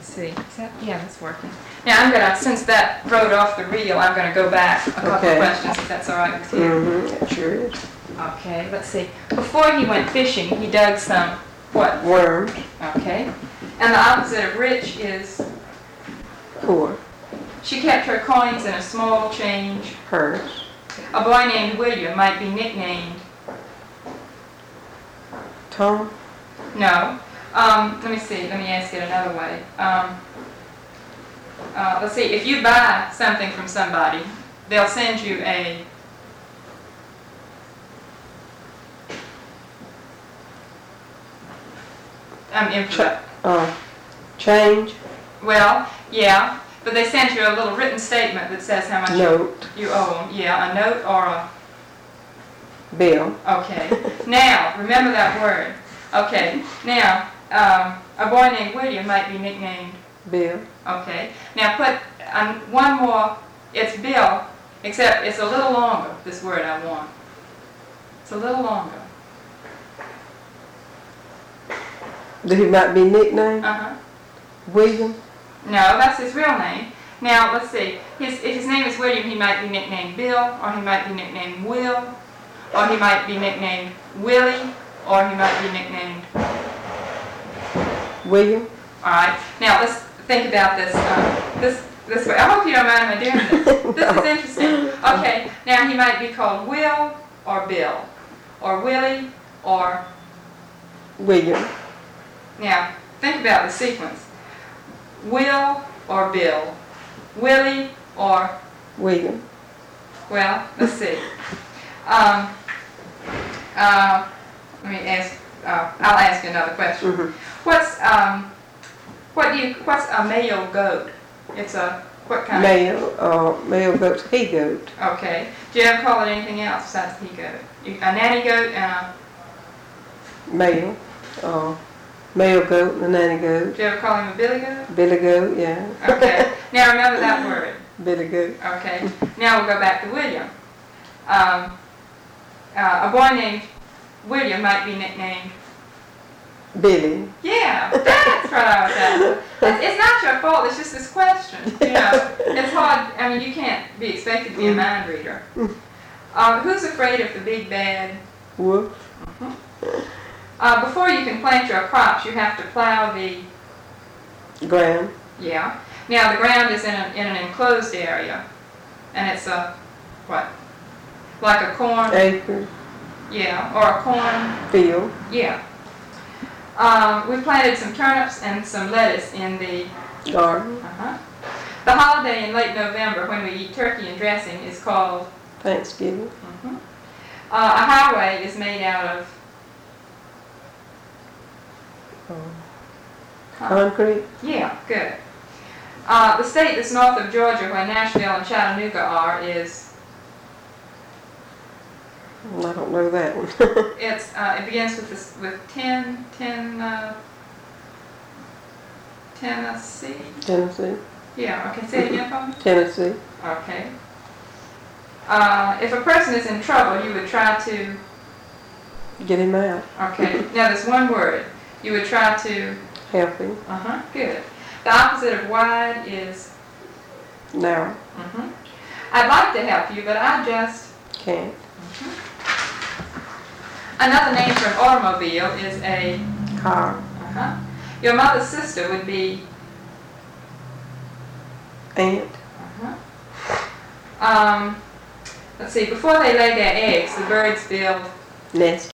let's see. Is that, yeah, that's working. Now I'm gonna, since that wrote off the reel, I'm gonna go back a couple of questions, if that's all right with you. Mm-hmm. It sure is. Okay, let's see. Before he went fishing, he dug some, what? Worms. Okay. And the opposite of rich is? Poor. She kept her coins in a small change Purse. A boy named William might be nicknamed? Tom. No. Let me see. Let me ask it another way. Let's see. If you buy something from somebody, they'll send you a change. Well, yeah, but they send you a little written statement that says how much you owe them. Yeah, a note or a bill. Okay. Now, remember that word. Okay. Now, a boy named William might be nicknamed Bill. Okay. Now put one more. It's Bill, except it's a little longer, this word I want. It's a little longer. That he might be nicknamed? Uh-huh. William? No, that's his real name. Now, let's see. If his name is William, he might be nicknamed Bill, or he might be nicknamed Will, or he might be nicknamed Willie, or he might be nicknamed William. All right. Now, let's think about this this way. I hope you don't mind my doing this. This is interesting. Okay. Now, he might be called Will or Bill, or Willie or William. Now, think about the sequence. Will or Bill? Willie or William? Well, let's see. Let me ask. I'll ask you another question. Mm-hmm. What's a male goat? It's a what kind? Male goat's he goat. Okay. Do you ever call it anything else besides he goat? A nanny goat and a male. Male goat and a nanny goat. Do you ever call him a billy goat? Billy goat, yeah. Okay. Now remember that word. Billy goat. Okay. Now we'll go back to William. A boy named William might be nicknamed Billy. Yeah, that's what I was asking. It's not your fault. It's just this question. You know, it's hard. I mean, you can't be expected to be a mind reader. Who's afraid of the big bad wolf? Before you can plant your crops, you have to plow the ground. Yeah. Now the ground is in an enclosed area, and it's a what? Like a corn acre. Yeah, or a corn field. Yeah. We planted some turnips and some lettuce in the garden. The holiday in late November when we eat turkey and dressing is called Thanksgiving. A highway is made out of concrete. Yeah, good. The state that's north of Georgia, where Nashville and Chattanooga are, is. I don't know that one. It begins with Tennessee. Tennessee. Yeah. Okay. Say it again for me. Tennessee. Okay. If a person is in trouble, you would try to get him out. Okay. Now there's one word. You would try to help him. Good. The opposite of wide is narrow. I'd like to help you, but I just can't. Another name for an automobile is a car. Your mother's sister would be aunt. Let's see. Before they lay their eggs, the birds build nest.